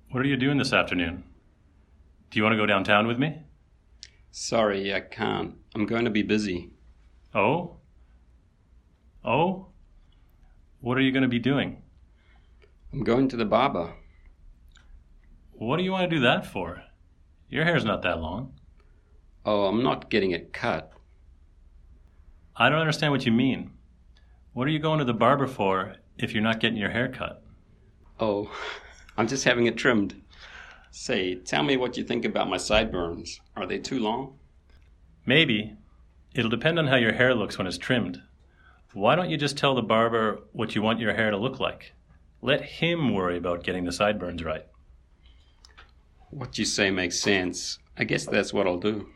What are you doing this afternoon? Do you want to go downtown with me? Sorry, I can't. I'm going to be busy. Oh? Oh? What are you going to be doing? I'm going to the barber. What do you want to do that for? Your hair's not that long. Oh, I'm not getting it cut. I don't understand what you mean. What are you going to the barber for if you're not getting your hair cut? Oh, I'm just having it trimmed. Say, tell me what you think about my sideburns. Are they too long? Maybe. It'll depend on how your hair looks when it's trimmed. Why don't you just tell the barber what you want your hair to look like? Let him worry about getting the sideburns right. What you say makes sense. I guess that's what I'll do.